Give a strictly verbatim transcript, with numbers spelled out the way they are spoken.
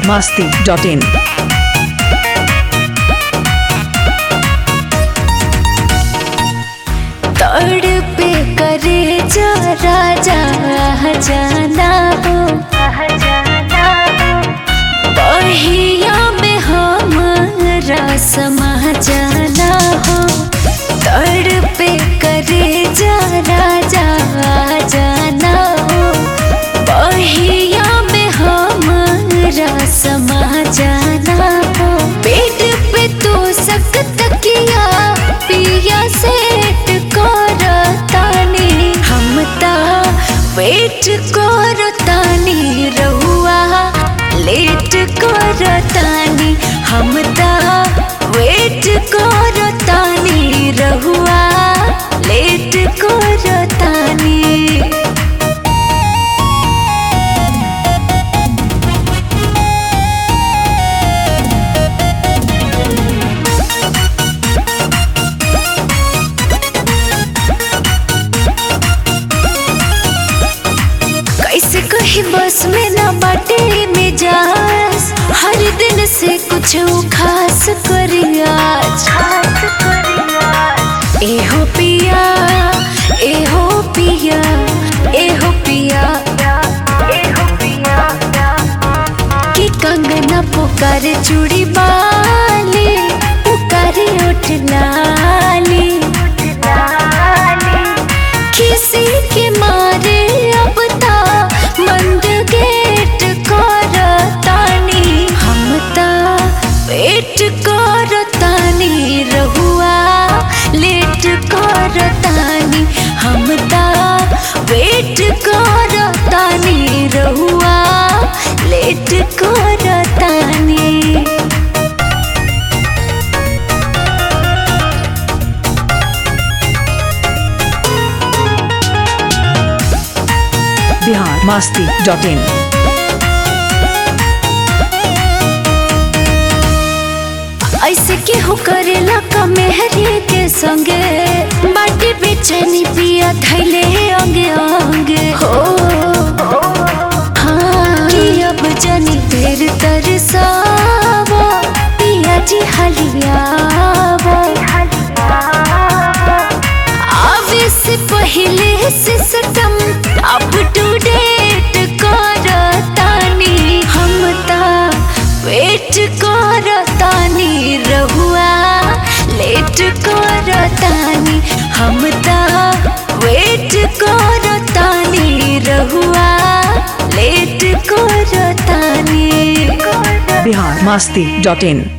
masti dot in. तड़पे करे जा राजा जाना हो बहिया में हमरा समा जाना हो। तड़पे करे जा राजा जाना हो बहिया में हमरा समा जाना हो। पेट पे तो सक तकिया पिया सेट करतानी हम ता वेट करतानी रहुआ लेट करतानी हम ता वेट करतानी रहुआ लेट करतानी। कैसे कही बस में ना बाटे मिजाज हर दिन से कुछ खास करिया एहो पिया एहो पिया एहो पिया कि कंगना पुकार चूड़ी बाली पुकार उठ लाली किसी के मारे अब ता मंद गेट करतानी हम ता वेट करतानी रहुआ लेट करतानी हम ता वेट करतानी रहुआ लेट करतानी। Bihar masti dot in. ऐसे केहू करेला का मेहरी के संगे बाटी बेचैनी पिया थैले अंगे अंगे हो हाँ कि अब जनी देर तरसावा पिया जी हलियावा आवे से पहले सिस्टम अप टू डेट करतानी हम ता वेट करतानी रहुआ लेट करतानी हम ता वेट करतानी रहुआ लेट करतानी। Bihar masti dot in.